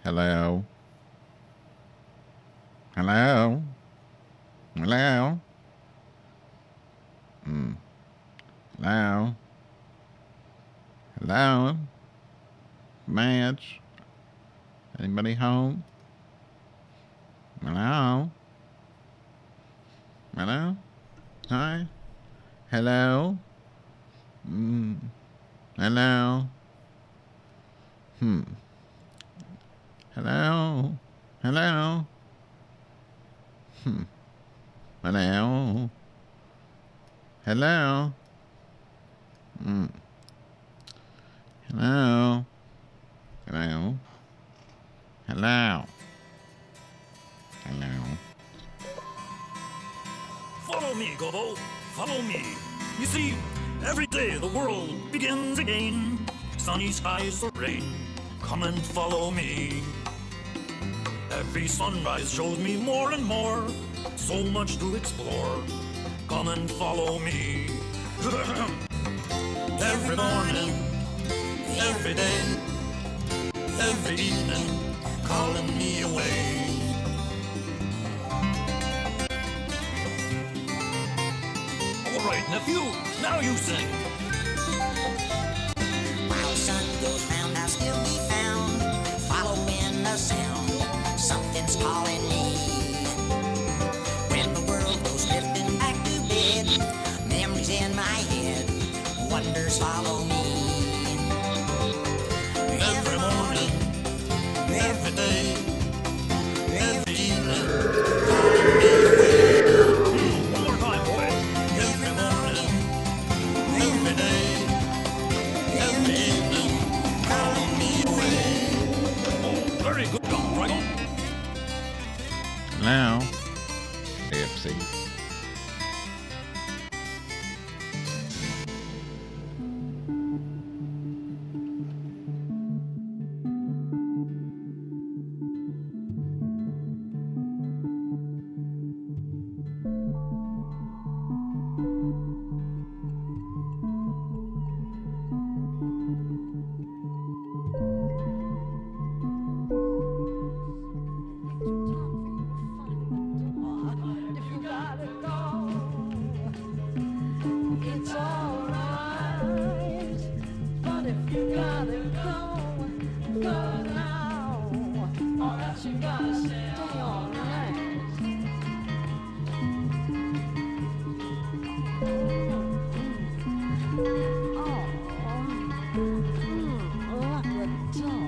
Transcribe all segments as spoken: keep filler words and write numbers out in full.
Hello? Hello? Hello? Hmm. Hello? Hello? Madge? Anybody home? Hello? Hello? Hi? Hello? Hmm. Hello? Hmm. Hello? Hello? Hmm. Hello? Hello? Hmm. Hello? Hello? Hello? Hello? Follow me, Gobo. Follow me. You see, every day the world begins again. Sunny skies or rain. Come and follow me. Every sunrise shows me more and more. So much to explore. Come and follow me. Every morning, every day, every evening, calling me away. All right, nephew, now you sing. While sun goes round, I'll still be found, following the sound. Something's calling me. When the world goes drifting back to bed, memories in my head, wonders follow me. Every morning, every day, every evening, calling me away. One more time, boy. Every morning, every day, every evening, calling me away. Oh, very good job, Draggle. Hello? A F C. It's alright, but if you gotta go, go now, or else you gotta stay all night. Oh, mm, lock the door.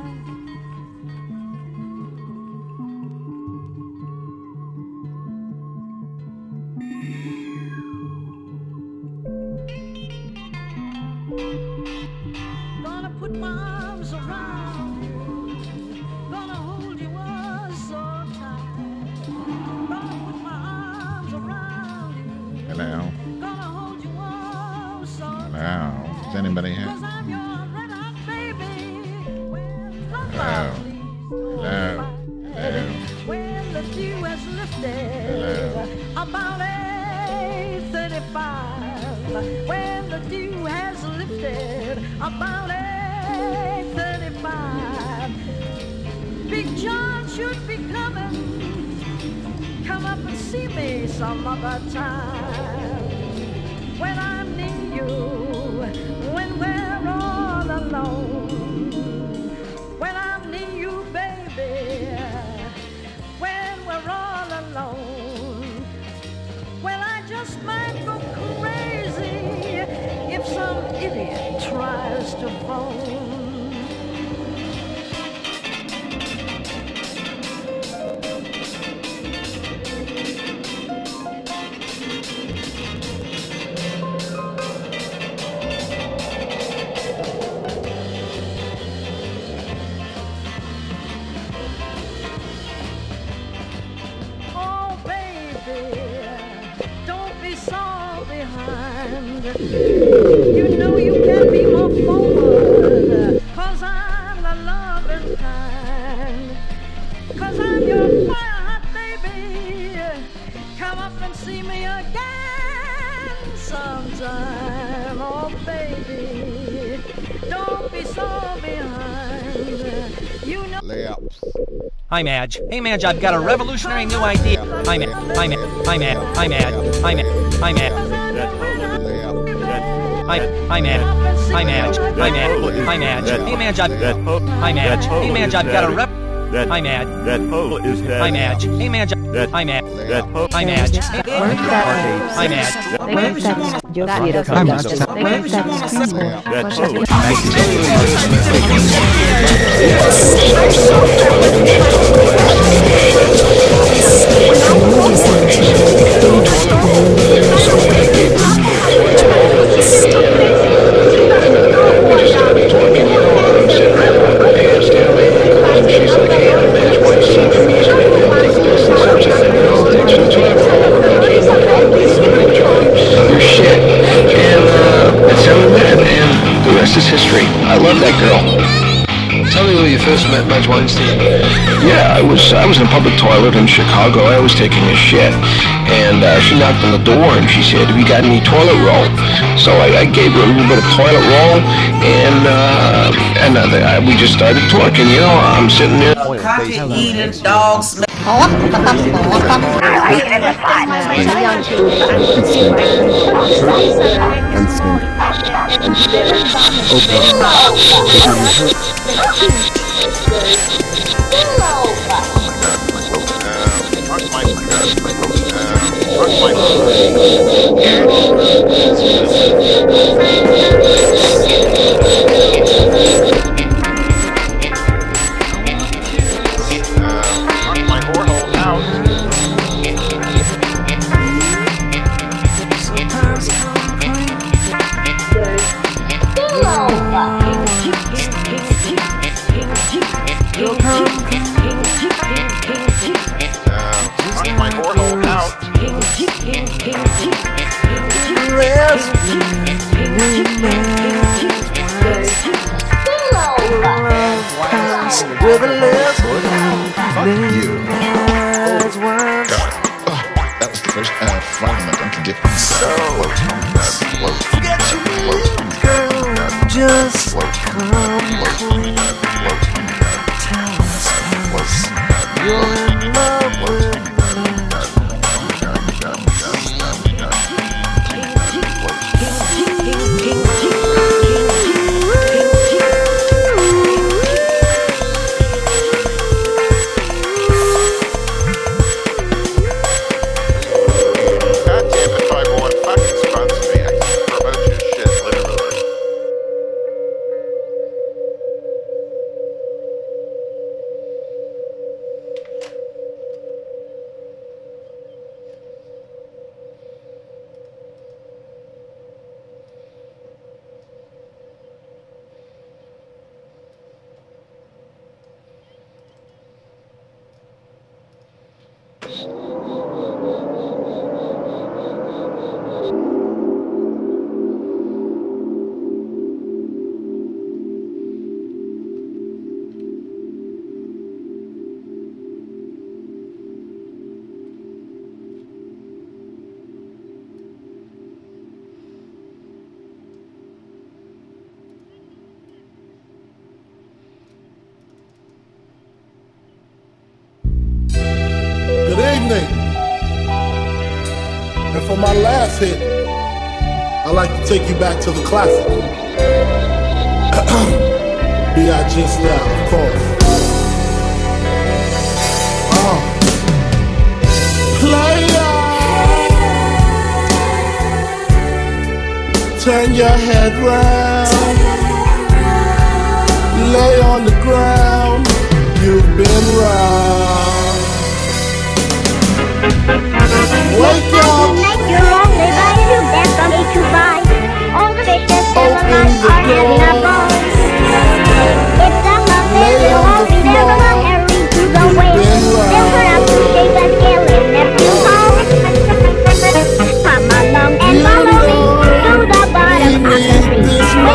Gonna put my arms around you, gonna hold you oh so tight. Gonna put my arms around you, Hello? gonna hold you oh so Hello? tight. Is anybody here? 'Cause I'm your red hot baby. When the Hello? love leaves Hello? Hello? when the dew has lifted, Hello? about eight thirty-five. When the dew has lifted, about eight thirty-five. Big John should be coming. Come up and see me some other time. When I'm near you, when we're all alone. When I'm near you, baby, when we're all alone. Well, I just might go crazy if some idiot tries to phone. Oh, baby, don't be so behind. You know you can be more forward. Lips. Hi, Madge. Hey, Madge, I've got a revolutionary new idea. Hi, Madge. Hi, Madge. Hi, Madge. Hi, Madge. Hi, Madge. Hi, Madge. Hi, hi, Madge. Hi, Madge. Hi, Madge. Hi, Madge. Hey, Madge, I've... Hi, Madge. Hey, Madge, I've got a rep... Hi, Madge. That hoe is that. Hi, Madge. Hey, Madge. Hi, Madge. That hoe. Hi, Madge. Hi, Madge. Yo quiero That your shit, and uh, that's how we met, and the rest is history. I love that girl. Tell me where you first met Madge Weinstein. Yeah, I was I was in a public toilet in Chicago. I was taking a shit, and uh, she knocked on the door and she said, "Have you got any toilet roll?" So I, I gave her a little bit of toilet roll, and uh, and uh, we just started talking. You know, I'm sitting there. Coffee eating dogs. That was the first uh, fragment. I'm forgetting. So, girl, just come clean. Tell us you're in love with me. And for my last hit, I'd like to take you back to the classic. B I G style, of course. Uh. Player, turn your head round, lay on the ground, you've been round. Wake up! You're only by you, there's something to buy. All the fish that fill the night are having a ball. If the muffins will all be there, come on, Harry, to the whale. They'll put up to shake a scale in every hall. Come along and follow me to the bottom of the sea.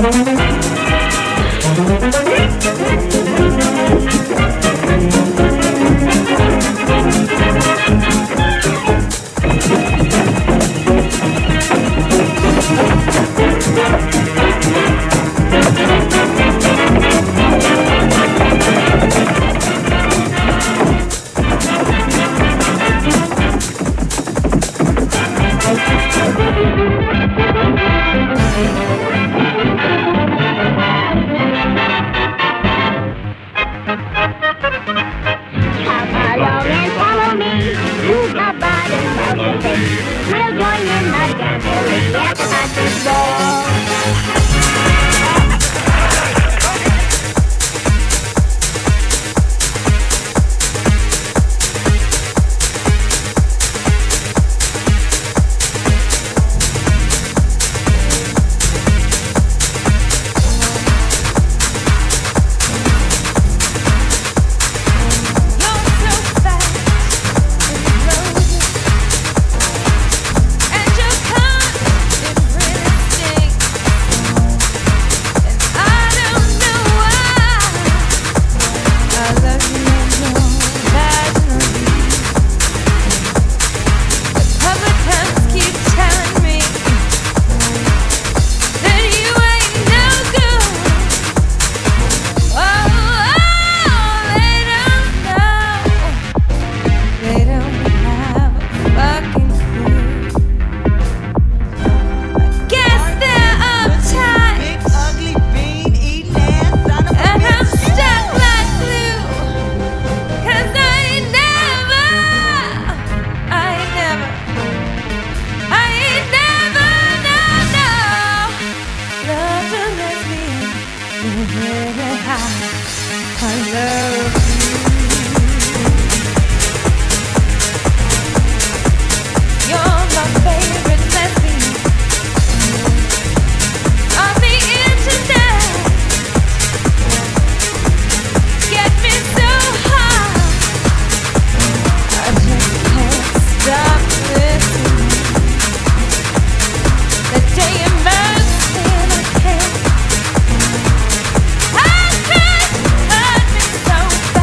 So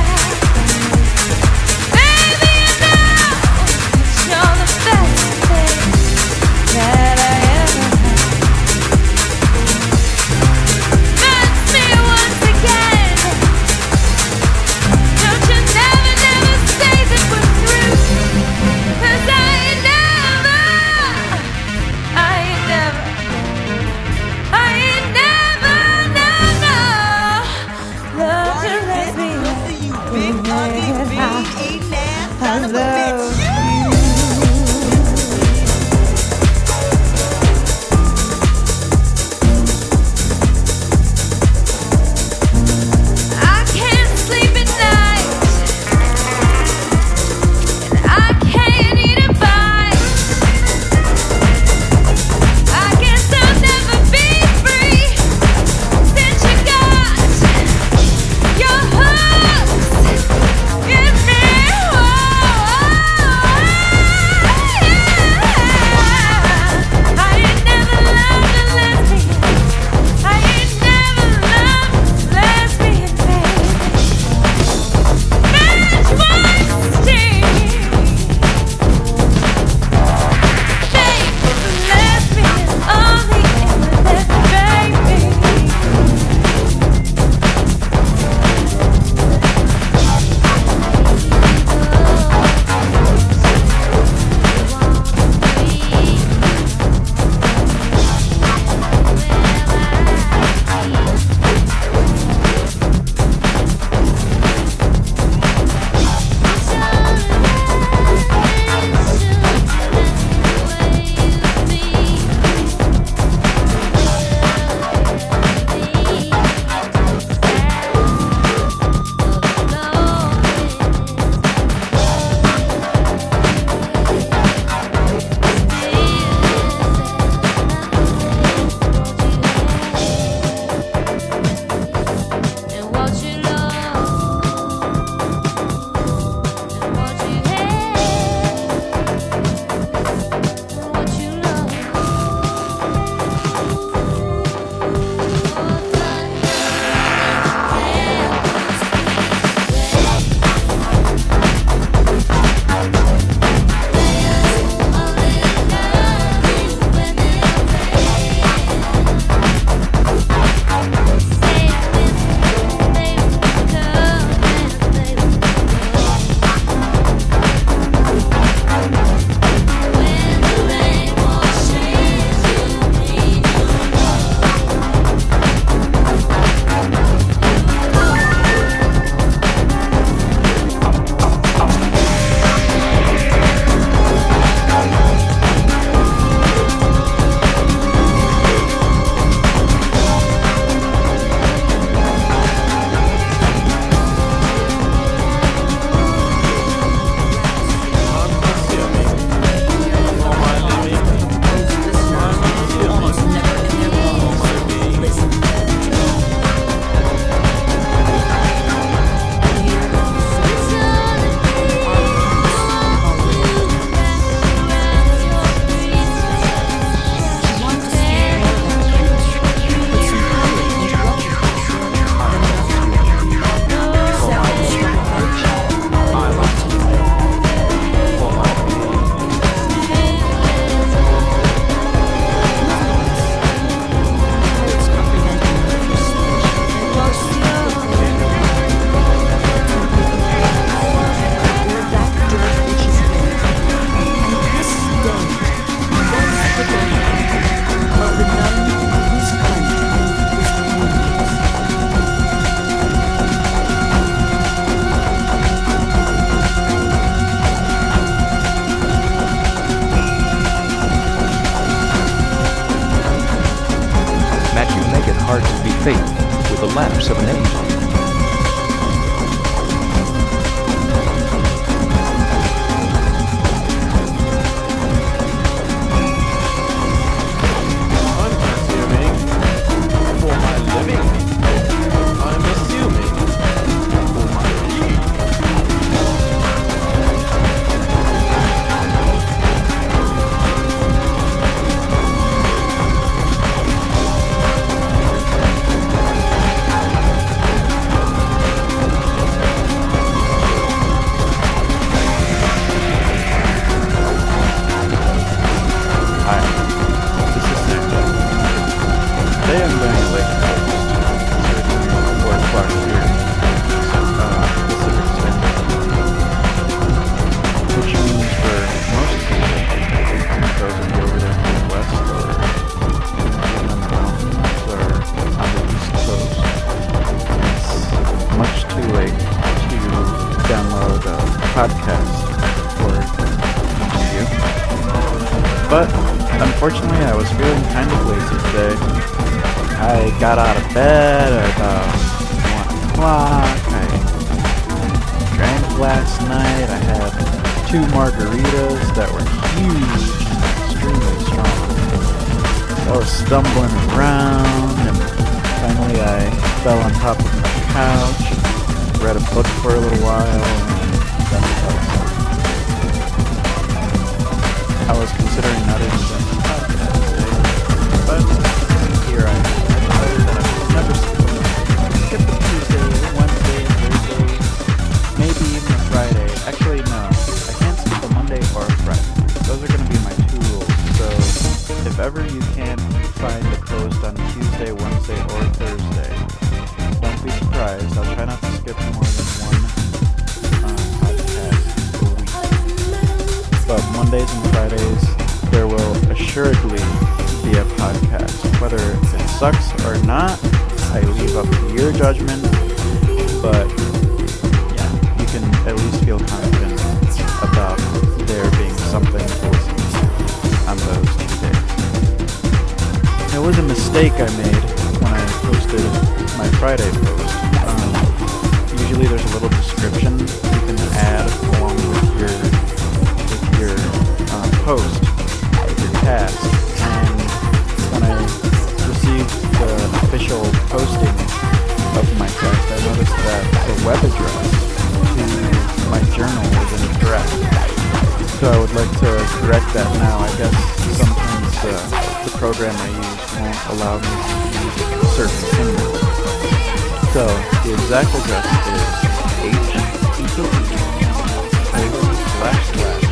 hard to be fake with the lapse of an age. Unfortunately, I was feeling kind of lazy today. I got out of bed at about one o'clock. I drank last night. I had two margaritas that were huge and extremely strong. I was stumbling around, and finally I fell on top of my couch, read a book for a little while, and then fell asleep. I was considering not even doing the podcast today, but here I am. I decided that I would never skip the Tuesday, Wednesday, Thursday, maybe even a Friday. Actually, no. I can't skip a Monday or a Friday. Those are going to be my two rules. So if ever you can't find a post on Tuesday, Wednesday, or Thursday, don't be surprised. I'll try not to skip more than one um, podcast a week. But Mondays and Fridays, there will assuredly be a podcast. Whether it sucks or not, I leave up to your judgment, but yeah, you can at least feel confident about there being something to listen to on those two days. It was a mistake I made when I posted my Friday post. Um, usually there's a little description you can add along with your with your uh, post, with your task, and when I received the official posting of my text, I noticed that the web address to my journal was incorrect. So I would like to correct that now. I guess sometimes uh, the program I use won't allow me to use certain symbols. So the exact address is http slash slash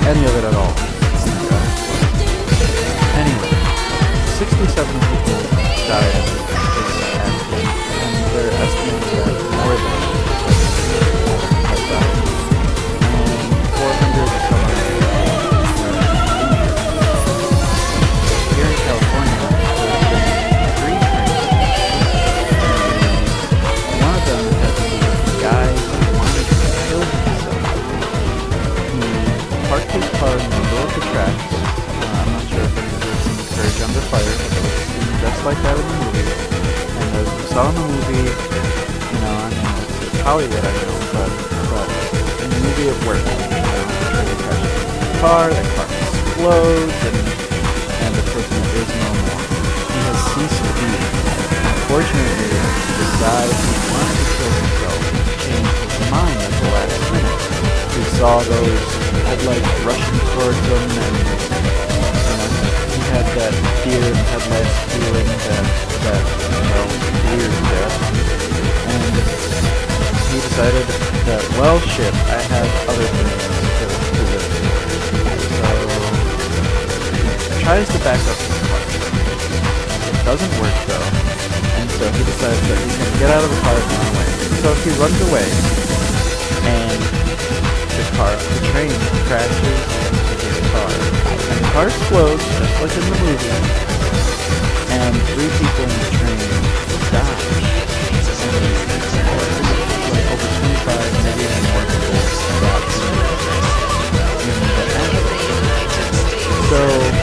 any of it at all. Oh my god. Anyway, sixty-seven people died in this accident, and they're estimating that more than have died. And four hundred some odd are injured. Here in California, there's been three trains. One of them had to do with a guy who wanted to kill himself. He parked his car in the middle of the tracks. Uh, I'm not sure if any of you have seen Courage Under Fire, but it was just like that in the movie. And as we saw in the movie, you know, I mean, it's, it's Hollywood, I know, but, but in the movie it worked. You know, they crashed into the car, the car explodes, and, and the person is no more. He has ceased to be. Unfortunately, the guy who wanted to kill himself changed his mind at the last minute. He saw those headlights rushing towards him, and you know, he had that deer in headlights feeling, that, that you know, weird death. And he decided that, well, shit, I have other things to, to live. So he tries to back up his car. It doesn't work, though. And so he decides that he's going to get out of the car and run away. So he runs away, and the car, the train crashes into his car. And the car explodes, just like in the movie, and three people in the train die. And like over twenty-five, maybe even more people got in the accident. So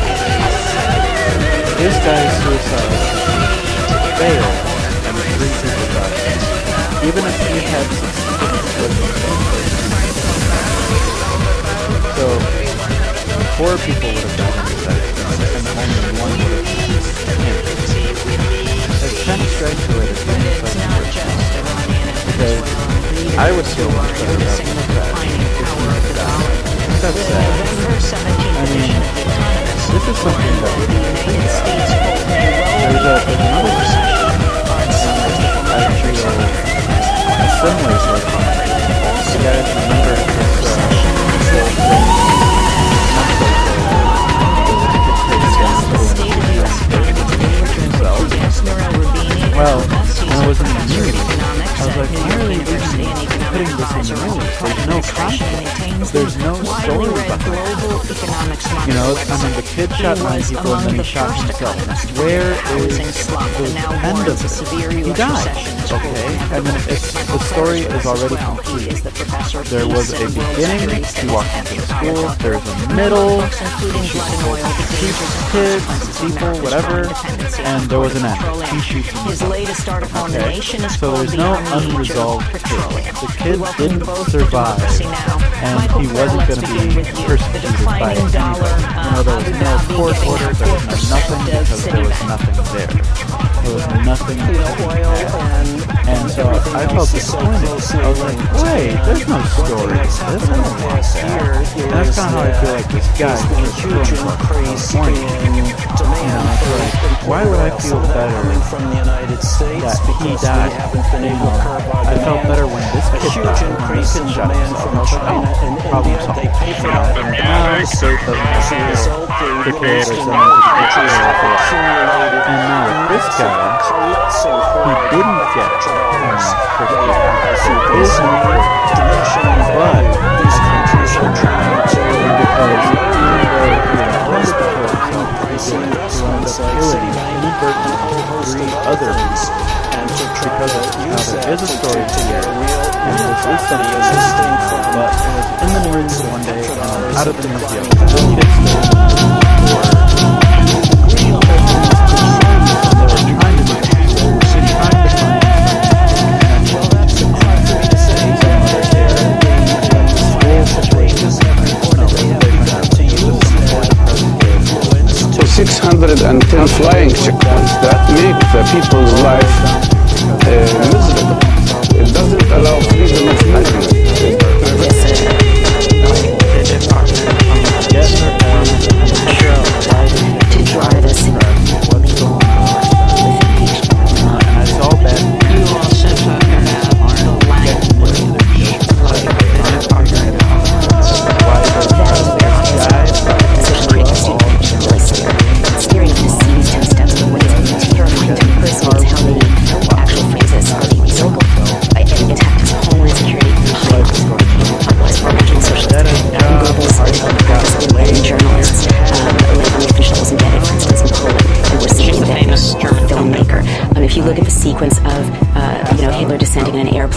this guy's suicide failed, and three people died. Even if he had succeeded with so four people would have died in this accident, and only one would have died. It's kind of strange the way this thing works, because I would feel much better about this crash if he had died. That's sad. I mean, this is something that we need to think about. There's, a, there's another decision I feel a similar sort of thing. You guys remember this uh, whole thing months ago? Well, when I was in the news, I was like, why are they putting this in the news? There's no context. There's no story behind it. You know, I mean, the kid shot nine people and then he shot himself. Where is the end of it? He died, okay? I mean, it's, the story is already complete. There was a beginning, he walked into the school, there's a middle, he shoots kids, people, whatever, and there was an end. He shoots himself. Okay? So there's no unresolved case. The kid didn't survive, and he wasn't going to be persecuted by anybody. You know, there was no court order, there was no nothing, because there was nothing there. There was nothing to have. And so I felt disappointed. I was like, wait, there's no story to this. I don't want that. And that's kind of how I feel like this guy who just killed himself in California. You know, it's like, why would I feel better that he died? You know, I felt better when this kid died, when this kid shot himself. I was like, oh, problem solved. You know, now the state doesn't have to, the creator doesn't have to take care of it. And now this guy, he didn't get um, persecuted. He is no persecution, but these countries are trying to, because even though he intended to kill himself, he didn't. He wound up killing inadvertently three other people. Because of, now there is a story here, and this is something, but it was in the news one day, um, out of the museum. It didn't get stolen for green persons to see, and they were trying to do it. They were trying to find potential things and other there, and the school situation is no, they found out to use before the present day influence. So six hundred ten flying checkpoints, that make the people's life uh, miserable. It doesn't allow freedom of movement. To try to see what's going on. And I saw that you also talk about the language. Why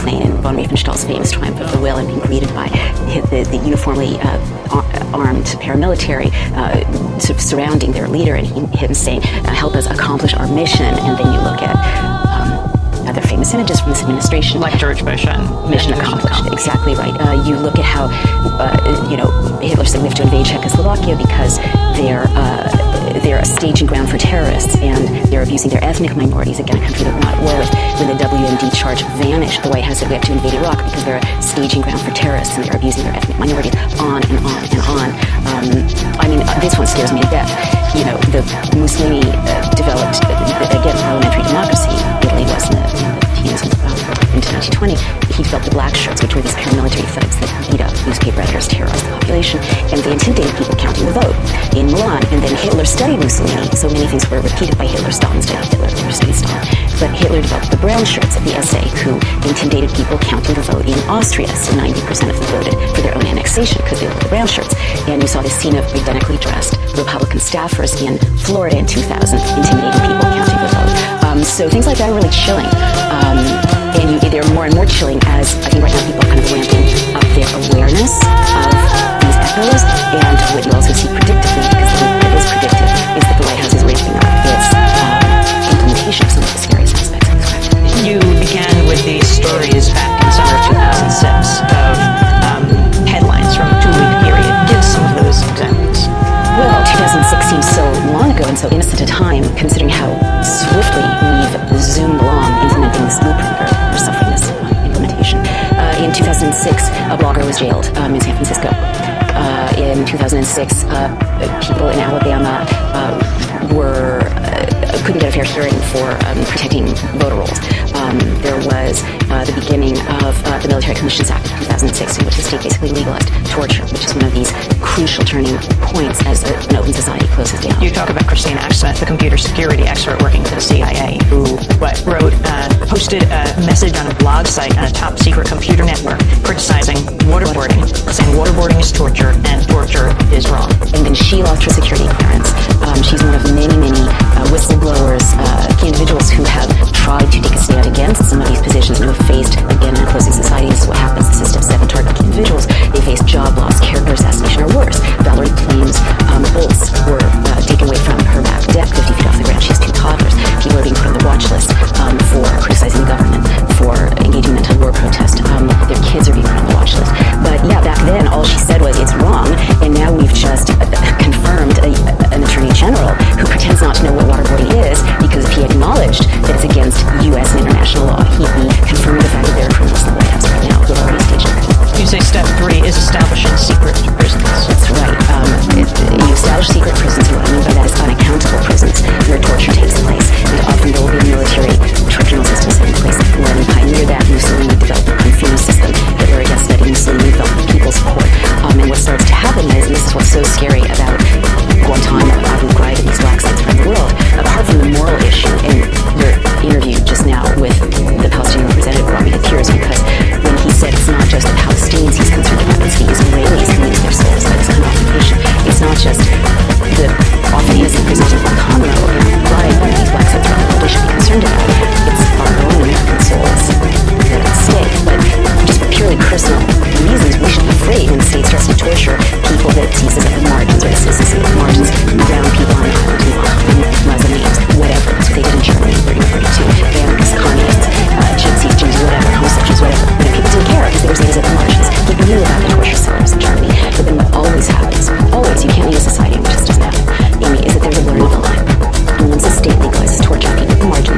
plane in von Riefenstahl's famous Triumph of the Will and being greeted by the, the uniformly uh, armed paramilitary uh, surrounding their leader and him saying, uh, help us accomplish our mission. And then you look at um, other famous images from this administration. Like George Bush and Mission accomplished. Exactly right. Uh, you look at how, uh, you know, Hitler said we have to invade Czechoslovakia because they're uh, they're a staging ground for terrorists and they're abusing their ethnic minorities. Again, a country that we're not at war with. When the W M D charge vanished, the White House said we have to invade Iraq because they're a staging ground for terrorists and they're abusing their ethnic minorities. On and on and on. Um, I mean, uh, this one scares me to death. You know, the Mussolini uh, developed, uh, again, parliamentary democracy. Italy was in the, in the teens uh, into nineteen twenty. He developed the black shirts, which were these paramilitary thugs that beat up newspaper editors, terrorized the population, and they intimidated people counting the vote in Milan. And then Hitler studied Mussolini, so many things were repeated by Hitler. Stalin studied Hitler, Hitler studied Stalin. But Hitler developed the brown shirts of the S A, who intimidated people counting the vote in Austria. So ninety percent of them voted for their own annexation because they wore the brown shirts. And you saw this scene of identically dressed Republican staffers in Florida in two thousand intimidating people counting the vote. Um, so things like that are really chilling. Um, and you, they're more and more chilling as I think right now people are kind of ramping up their awareness of these echoes. And what you also see predictably, because it is predictive, is that the White House is ramping up its um, implementation of some of the scariest aspects of this crisis. You began with these stories back in summer of two thousand six of um, headlines from a two-week period. Give some of those examples. Well, two thousand six seems so long ago and so innocent a time, considering how swiftly we've zoomed along implementing this blueprint or, or suffering this uh, implementation. Uh, in two thousand six, a blogger was jailed um, in San Francisco. Uh, in two thousand six, uh, people in Alabama uh, were uh, couldn't get a fair hearing for um, protecting voter rolls. Um, there was uh, the beginning of uh, the Military Commissions Act of two thousand six, in which the state basically legalized torture, which is one of these crucial turning points as a, an open society closes down. You talk about Christina Ashsmith, the computer security expert working for the C I A, who what wrote, uh, posted a message on a blog site on a top secret computer network criticizing waterboarding, saying waterboarding is torture and torture is wrong. And then she lost her security clearance. Um, she's one of many, many uh, whistleblowers, uh, individuals who have tried to take a stand against some of these positions and who have faced, again, in a closing society, this is what happens. The system seven target individuals. They faced job loss, character assassination, or worse. Valerie Plains um, bolts were uh, taken away from her back deck, fifty feet off the ground. She has two toddlers. People are being put on the watch list um, for criticizing the government, for engaging in anti-war protest. Um, their kids are being put on the watch list. But yeah, back then, all she said was, it's wrong. And now we've just uh, confirmed a, an attorney general who pretends not to know what waterboarding is, because if he acknowledged that it's against U S and international law, he'd be confirming the fact that there are criminals in the White House right now who have already staged it. You say step three is establishing secret prisons. That's right. Um, it, you establish secret prisons, and what I mean by that is unaccountable prisons where torture takes place. And often there will be a military tribunal system set in place. When he pioneered that, Mussolini developed the Confino system. Hitler again studied Mussolini, developed the People's Court. Um, and what starts to happen is, and this is what's so scary about Guantanamo, Abu Ghraib, and these black sites around the world, apart from the moral issue, and your interview just now with the Palestinian representative brought me to tears, because when he said it's not just the Palestinians he's concerned about, it's the Israelis who lose their souls by this kind of occupation. It's not just the often innocent prisoners in Guantanamo or Abu Ghraib where these black sites around the world we should be concerned about. It's our own American souls that are at stake. But just for purely personal reasons, we should be afraid when the state starts to torture people that it sees as at the margins, or it sees as at the margins, brown people on an island, Muslim names, whatever. That's what they did in Germany in thirteen forty-two. Anarchists, communists, uh, gypsies, Jews, whatever, homosexuals, whatever. But people didn't care because they were seen as at the margins. People knew about the torture centers in Germany. But then what always happens, always, you can't need a society in which this doesn't happen, Amy, is that there's a blurring of the line. And once the state legalizes torture of people at the margins,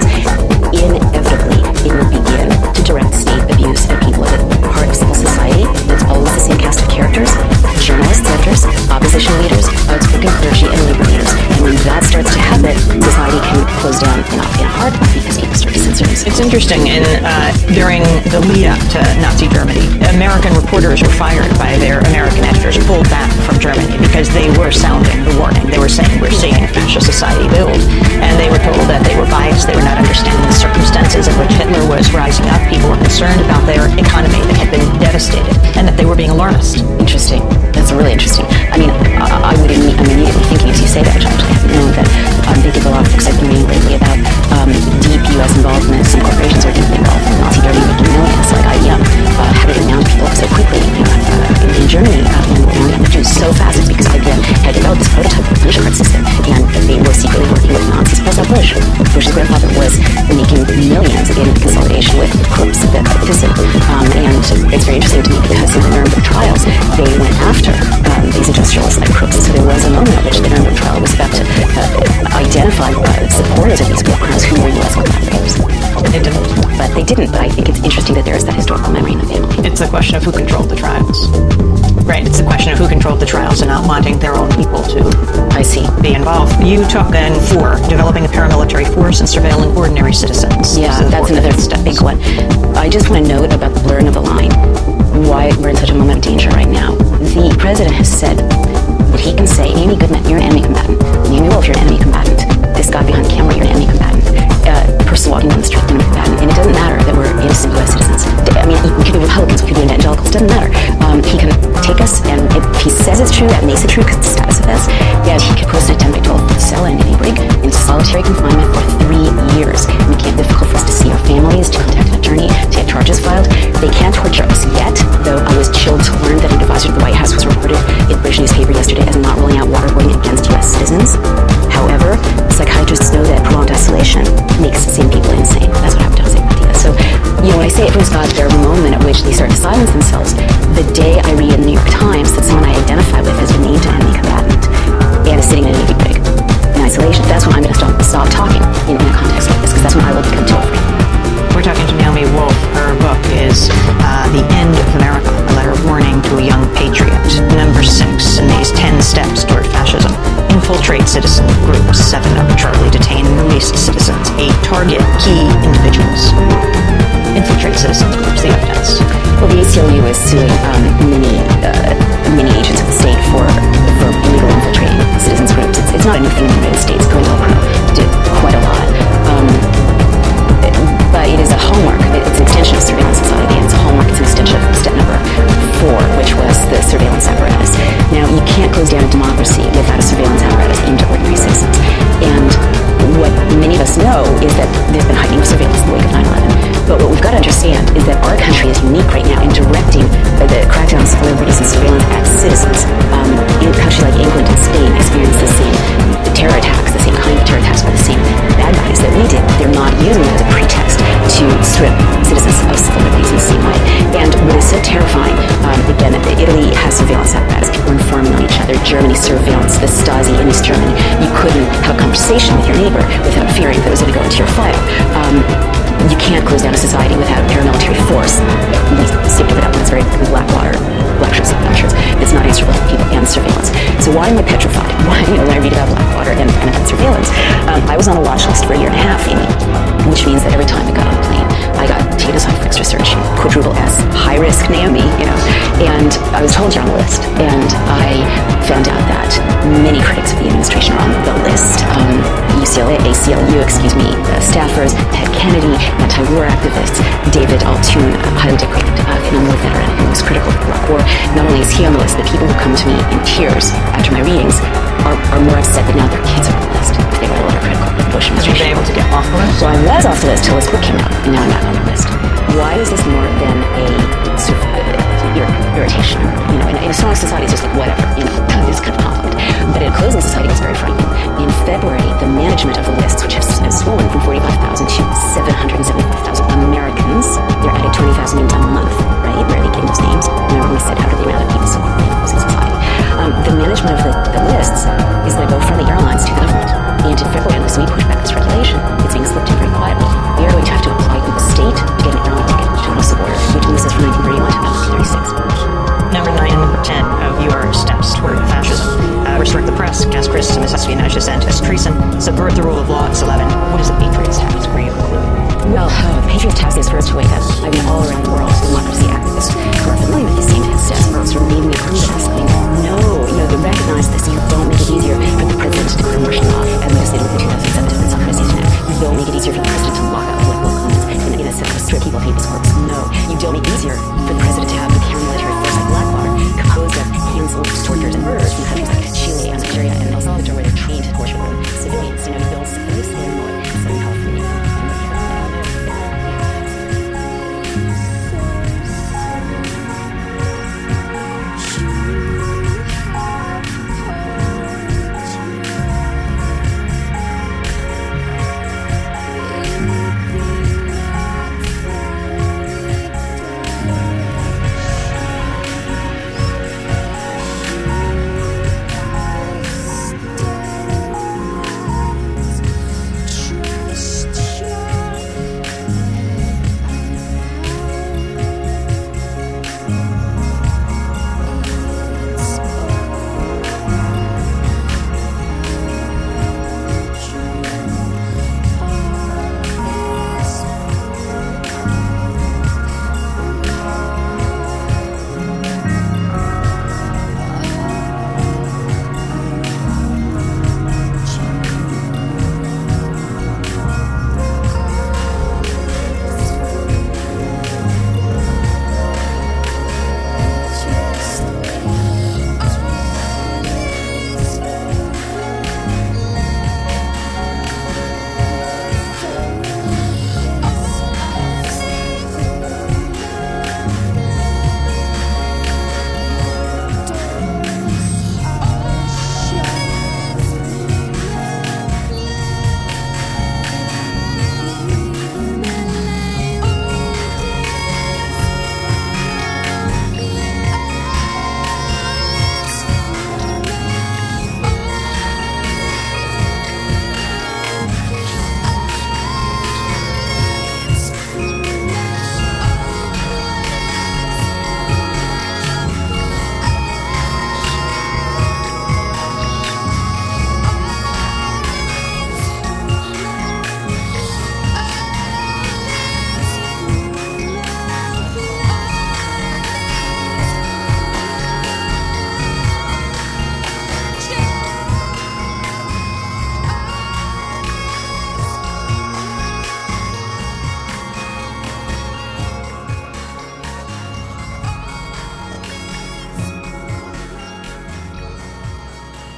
inevitably it will begin to direct state abuse at people at the heart of civil society. That's always the same cast of characters: journalists, editors, opposition leaders, outspoken clergy, and labor leaders. And when that starts to happen, society can close down in a, in a heartbeat because people start to censor themselves. It's interesting, in, uh, during the lead-up to Nazi Germany, American reporters were fired by their American editors, pulled back from Germany because they were sounding the warning. They were saying, we're seeing a fascist society build. And they were told that they were biased, they were not understanding the circumstances in which Hitler was rising up. People were concerned about their economy that had been devastated, and that they were being alarmist. Interesting. That's really interesting. I mean, I, I would imme- I'm immediately thinking, as you say that, which I actually haven't known, that I'm thinking of a lot of books I've been reading lately about um, deep U S involvement. Some corporations are deeply involved in Nazi Germany making millions. Like I B there was a moment at which the Nuremberg trial was about to uh, identify uh, supporters of these war crimes who were U S collaborators. They didn't. But they didn't. But I think it's interesting that there is that historical memory in the family. It's a question of who controlled the trials. Right, it's a question of who controlled the trials and not wanting their own people to I see. be involved. You talk then for developing a paramilitary force and surveilling ordinary citizens. Yeah, so that's another steps. big one. I just want to note about the blurring of the line, why we're in such a moment of danger right now. The president has said that he can say, Amy Goodman, you're an enemy combatant. Amy Wolf, you're an enemy combatant. This guy behind the camera, you're an enemy combatant. Uh, person walking down the street, enemy combatant. And it doesn't matter that we're innocent U S citizens. I mean, we could be Republicans, we could be evangelicals, it doesn't matter. Um, he can take us, and if he says it's true, that makes it true because it's status of us, and he can post a ten by twelve cell in Newbury into solitary confinement for three years. Make it difficult for us to see our families, to contact an attorney, to get charges filed. They can't torture us yet, though I was chilled to learn that an advisor to the White House was reported in the British newspaper yesterday as not rolling out waterboarding against U S citizens. However, psychiatrists know that prolonged isolation makes sane people insane. That's what happened to Jose Padilla. So, you know, when I say it from God's there was a moment at which they start to silence themselves, the day I read in the New York Times that someone I identify with has been named an enemy combatant and is sitting in a Navy brig in isolation, that's when I'm going to stop, stop talking in, in a context like this, because that's when I will become toll free. We're talking to Naomi Wolf. Her book is uh, The End of America, a letter of warning to a young patriot. Number six in these ten steps toward fascism. Infiltrate citizen groups. Seven, arbitrarily detain and release citizens. Eight, target key individuals. Infiltrate citizens groups, the evidence. Well, the A C L U is suing um, many, uh, many agents of the state for, for illegal infiltrating citizens groups. It's, it's not a new thing in the United States. Guerrilla Pro did quite a lot. Um, But it is a hallmark. It's an extension of surveillance society, and it's a hallmark. It's an extension of step number four, which was the surveillance apparatus. Now, you can't close down a democracy without a surveillance apparatus aimed at ordinary citizens. And what many of us know is that there's been heightening of surveillance in the wake of nine eleven. But what we've got to understand is that our country is unique right now in directing the crackdown on civil liberties and surveillance at citizens. Um, in countries like England and Spain experience the same terror attacks, the same kind of terror attacks by the same bad guys that we did. They're not using it as a pretext to strip citizens of civil liberties in the same way. And what is so terrifying, um, again, Italy has surveillance apparatus. People are informing on each other. Germany surveillance, the Stasi in East Germany. You couldn't have a conversation with your neighbor without fearing that it was going to go into your file. Um, you can't close down a society without paramilitary force. We stick to it up. It's very Blackwater lectures, lectures. It's not answerable to people and surveillance. So why am I petrified? Why, you know, when I read about Blackwater and, and about surveillance, um, I was on a watch list for a year and a half, Amy, which means that every time I got on a plane, I got taken aside for extra search, quadruple S, high risk Naomi, you know, and I was told you're on the list. And I found out that many critics of the administration are on the list. Um, U C L A, A C L U, excuse me, uh, staffers, Ted Kennedy, anti-war activists, David Altoon, a highly decorated uh, Vietnam War veteran who was critical of the Iraq War. Not only is he on the list, but people who come to me in tears after my readings are, are more upset that now their kids are on the list. They were a little critical of the Bush administration. Were you able to get off the list? So I was off the list till this book came out, and now I'm back on the list. Why is this more than a sort of uh, ir- irritation? You know, in, in a strong society, it's just like whatever. You know, this kind of conflict. But in a closing society, it's very frightening. In February, the management of the lists, which has, has swollen from forty-five thousand to seven hundred seventy-five thousand Americans, they're adding twenty thousand names a month, right? Where are they getting those names? Remember we said, how do the amount of people so quickly in a closing society? Um, the management of the, the lists is going to go from the airlines to the government. And in February, unless we push back this regulation, it's being slipped in very quietly. We are going to have to apply to the state to get an airline ticket to cross the border, which moves us from nineteen thirty-one to nineteen thirty-six. Number nine and number ten of your steps toward fascism. Uh, restrict the press, cast criticism, espionage, dissent, as treason, subvert the rule of law. It's eleven. What is the Patriot's task for you? Well, uh, the Patriot's task is first to wake up. I mean, all around the world, democracy activists who are familiar with these same steps are sort of leaving the room with us, saying, no, you know, to recognize this, you don't make it easier for the president to declare martial law, as we just did with the two thousand seven defense on Christie's Net. You don't make it easier for the president to lock up political opponents in, in a sense of strip people of habeas corpus. No, you don't make it easier for the president to have the paramilitary force like Blackwater composed of hands-on torturers and murderers from countries like Chile and Nigeria and El Salvador, where they're trained to torture civilians. You know, you build cities in Illinois, Southern California.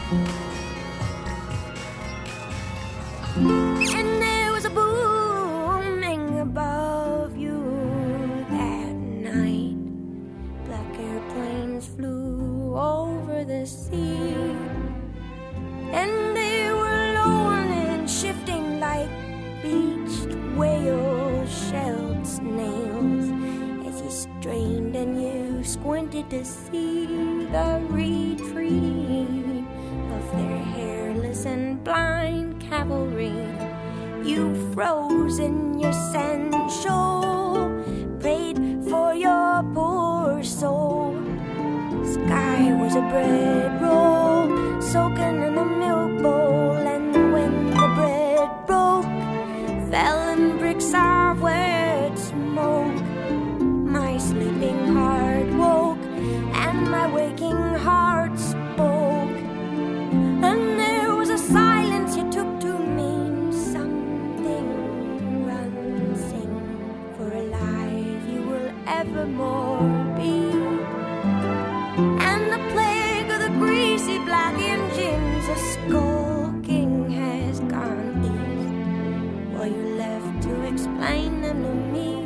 And there was a booming above you that night. Black airplanes flew over the sea, and they were lowering and shifting like beached whales, shelled snails, as you strained and you squinted to see the retreat of their hairless and blind cavalry. You froze in your sensual, prayed for your poor soul. Sky was a bread roll, soaking in a milk bowl, and when the bread broke, fell in bricks of wet smoke. My sleeping heart woke, and my waking heart spoke. And there was a silence you took to mean something. Run, sing, for alive you will evermore be. And the plague of the greasy black engines, a skulking has gone east, while you're left to explain them to me.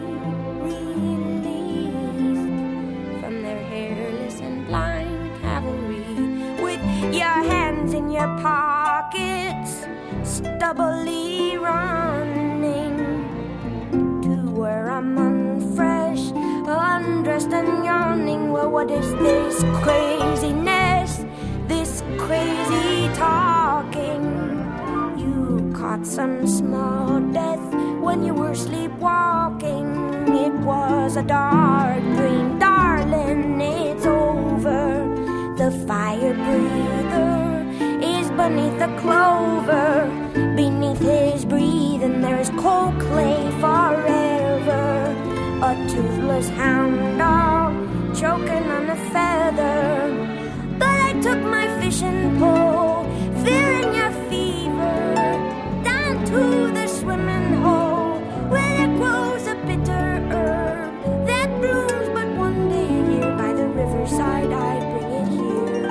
Released from their hairless and blind cavalry, with your hands in your pockets, stubbily running to where I'm unfresh, undressed and yawning. Well, what is this craziness, this crazy talking? You caught some small death when you were sleepwalking. It was a dark dream, darling, it's over. The fire breather is beneath the clover. Beneath his breathing there is cold clay forever. A toothless hound dog choking on a feather. But I took my fishing pole, fearing your fever, down to the swimming hole, where there grows a bitter herb that blooms but one day a year. By the riverside I bring it here.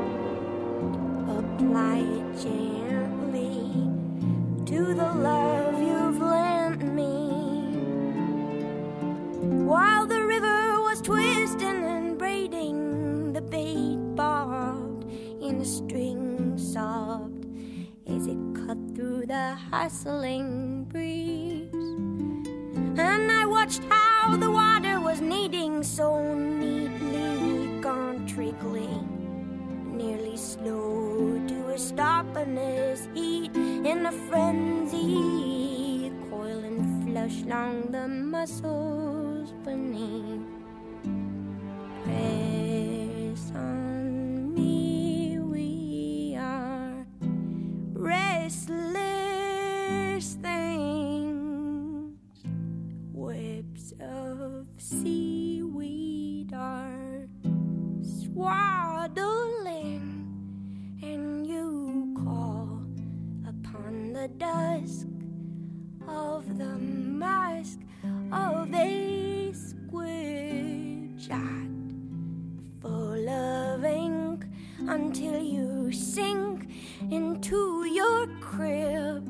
Apply it gently to the love you've lent me. While the river was twisting and braiding, the bait bobbed in a string, sobbed as it cut through the hustling breeze. And I watched how the water was kneading so neatly, gone trickling, nearly slow to a stop in this heat, in a frenzy, coiling flush along the muscles beneath. Press on me, we are restless things. Webs of seaweed are swaddling, and you call upon the dusk of the mask of a squid shot, full of ink, until you sink into your crib.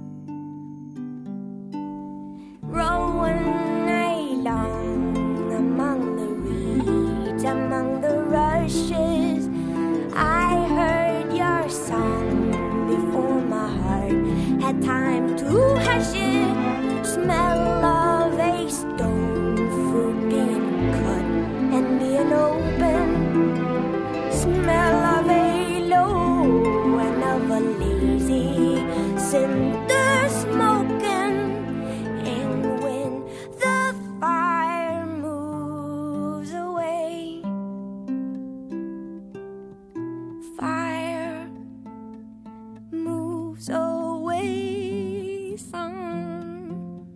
Rowing along among the reeds, among the rushes, I heard your song before my heart had time to hush it. Smell of a stone fruit being cut and being open. Smell of a low and of a lazy cinder smoking. And when the fire moves away, fire moves away, son.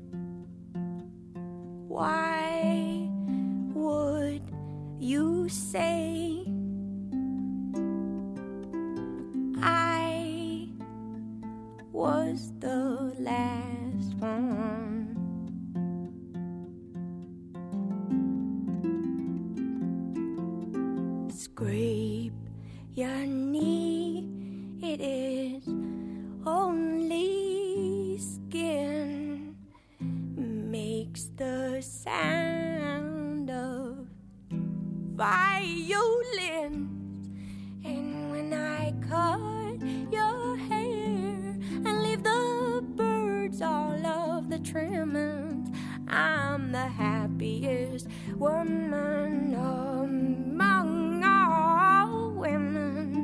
Why would you say I was the last one? Scrape your knee it is only skin makes the sound of violins. And when I cut your hair and leave the birds all of the trimmings, I'm the happiest woman among all women.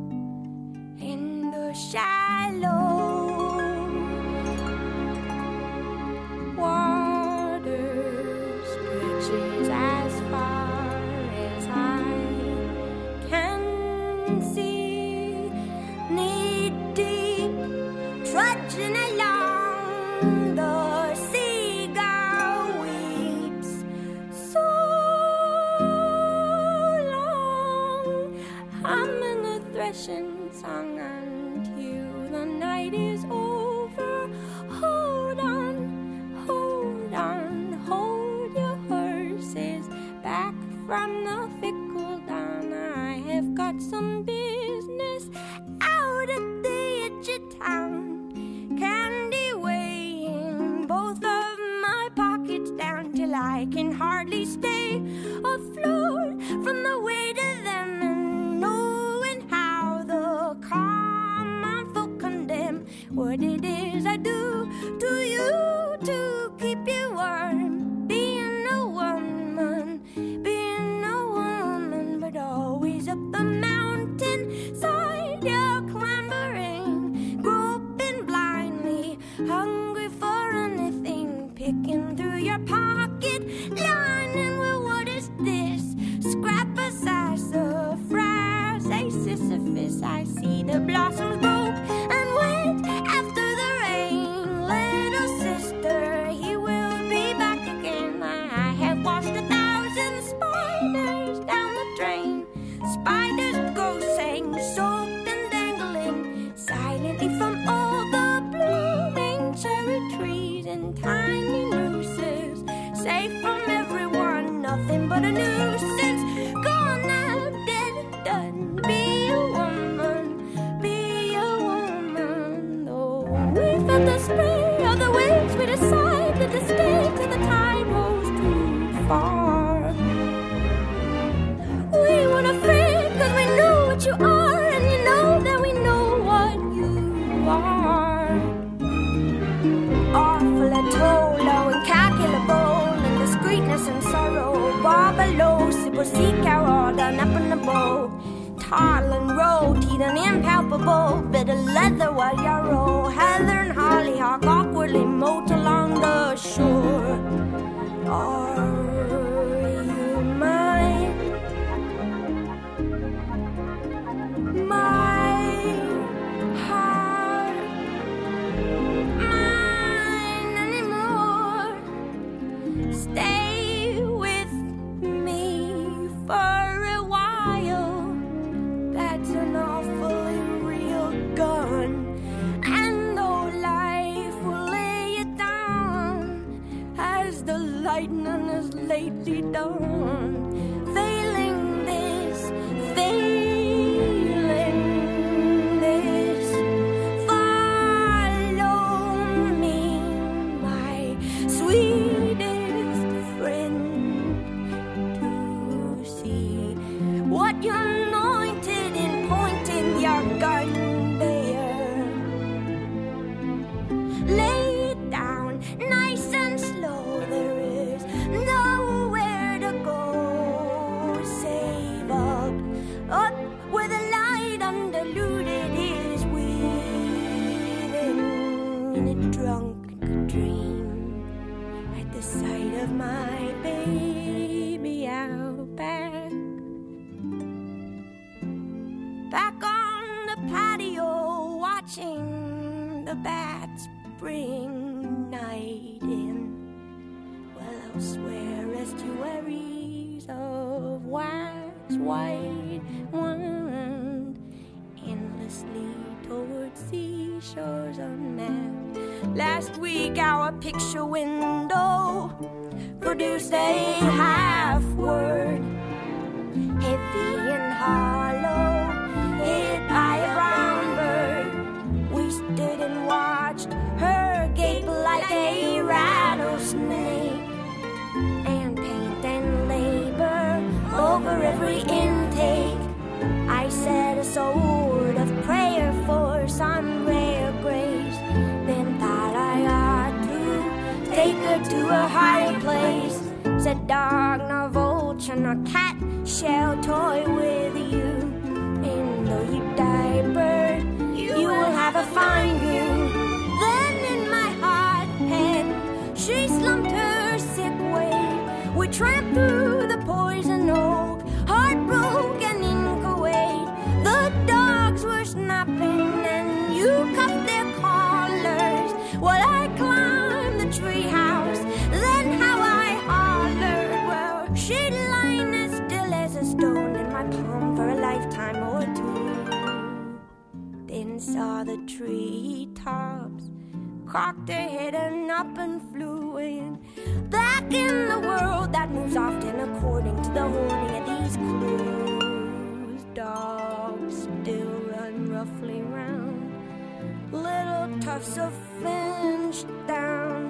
In the shallow water stretches as far as I can see, knee deep, trudging along, the seagull weeps so long, humming a threshing song until the night is over. Hold on, hold on, hold your horses back from the fickle dawn. I have got some business out at the edge of town, candy weighing both of my pockets down till I can hardly stay afloat from the weight of them, and knowing how the common folk condemn what it is I do to you to keep you warm. Being a woman, being a woman, but always up the mountain side you're clambering, groping blindly, hungry for anything, picking through your pocket, lining with what is this? Scrap a sassafras, a Sisyphus. I see the blossoms broke and went after the rain. Little sister, he will be back again. I have washed a thousand spiders down the drain. Spiders go saying, soaked and dangling silently from all the blooming cherry trees and tiny nooses, safe from everyone, nothing but a nuisance. Gone now, dead and done. Be a woman, be a woman. Oh, we felt the spray of the waves, we decided to stay till the tide rose too far. We weren't afraid, cause we know what you are, and you know that we know what you are. Awful and tolo, incalculable, and discreetness and sorrow. Barbalo, Sybil Sea Carol, done up in the bow. Tall and roti, and impalpable, bit of leather while yarrow. Heather and hollyhock awkwardly moat along the shore. Are you mine? My heart, mine anymore. Stay with me for a while. That's an awfully real gun, and though life will lay it down, as the lightning has lately done, failing this, failing this, follow me, my sweetest friend, to see what you anointed in pointing your gun there. Lay it down nice and slow, there is nowhere to go. Save up, up where the light undiluted is weaving in a drunken dream at the sight of my baby out back. Back on the patio, watching the bats bring night in, while elsewhere estuaries of wax white wind endlessly toward seashores unmapped. Last week our picture window produced a half word, heavy and hollow, hit by a brown bird. a higher place. Said dog, nor vulture, nor cat shall toy with you. And though you die, bird, you, you will have a fine view. Then in my hot head, she slumped her sick way. We tramped through the poison oak, heartbroken in Kuwait. The dogs were snapping and you cuffed their collars while I climbed the treehouse. Then how I hollered, well, she'd lying as still as a stone in my palm for a lifetime or two. Then saw the treetops, cocked their head and up and flew in. Back in the world that moves often according to the holding of these clues. Dogs still run roughly round, little tufts of fringed down.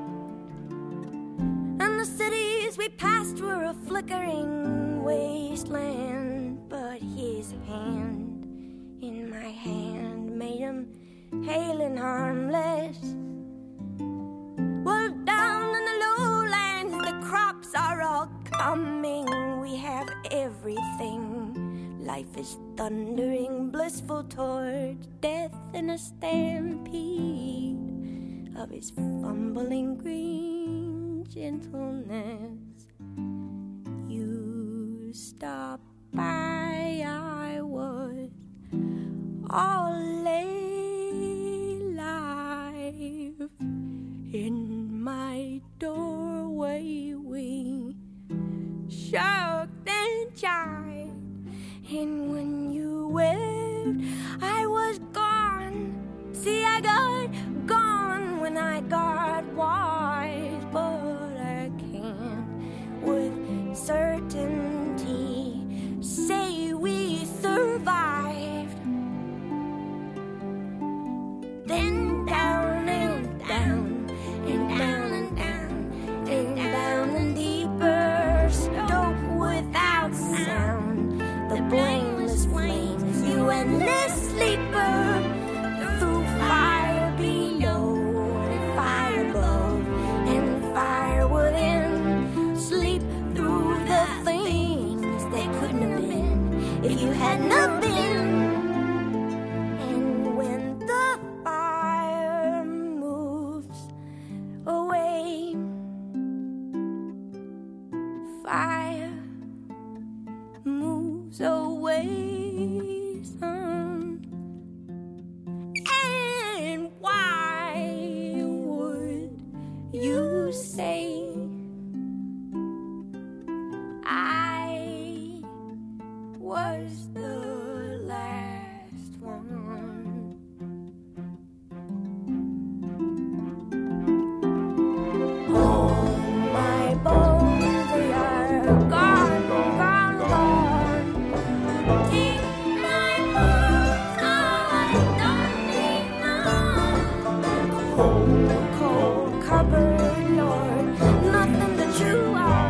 And the cities we passed were a flickering wasteland. But his hand in my hand made him hale and harmless. Well, down in the lowlands, the crops are all coming. We have everything. Life is thundering, blissful towards death in a stampede of his fumbling green gentleness. You stop by, I was all alive. In my doorway we shirked and jibed. And when you waved, I was gone. See, I got gone when I got wise. But I can't with certainty say we survived. Then down and down and down and down and down and deeper, stoke without sound. The blameless flames, you endless sleeper, through fire below and fire above and fire within. Sleep through the things that couldn't have been if you had not been. And when the fire moves away, fire moves away, son. And why would you say I was the last one? Oh, my bones, they are gone, gone, gone. Take my boots, I don't need none. Cold, cold cupboard, Lord, nothing to chew on.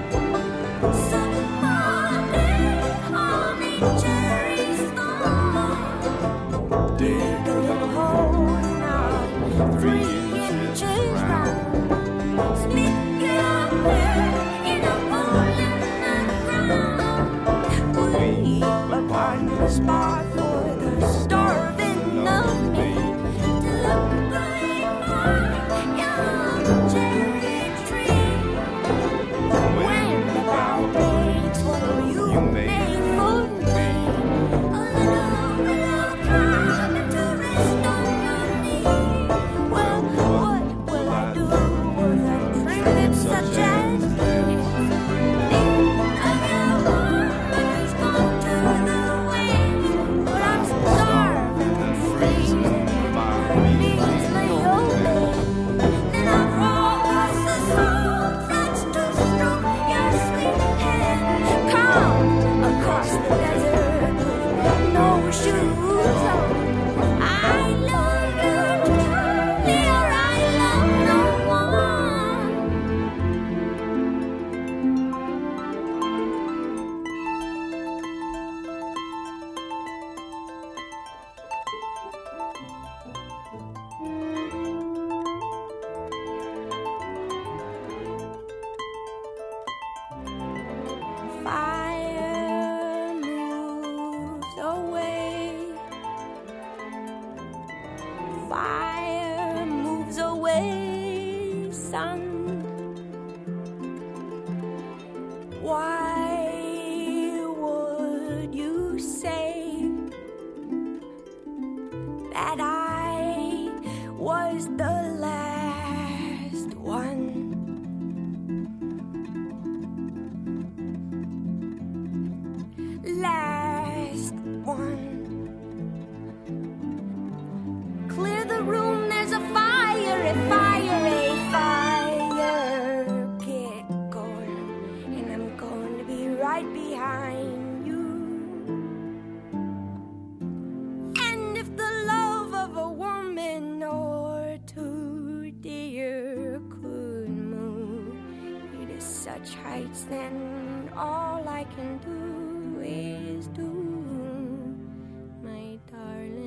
Somebody, honey, cherry stone. Dig a little hole now, three inches round. Spit your hair in a hole in the ground. Weep upon the spot for the starving of me. To look great for young cherry tree. When the bough breaks, what will you make for me? A little, little time to rest on your knee. Well, what will I do with a trinket such as this? Think of your arm and it's gone to the waves. But I'm starving and freezing, my knees lay open. Then I'll crawl across the salt flats to stroke your sweet head. Come across the desert with no shoes on. I love you truly, or I love no one. fire moves away, son, why would you say that I was the last one? Last one. Clear the room, there's a fire, a fire, a fire. Get going, and I'm going to be right behind you. And if the love of a woman or two, dear, could move you to such heights, then all I can do is do, my darling.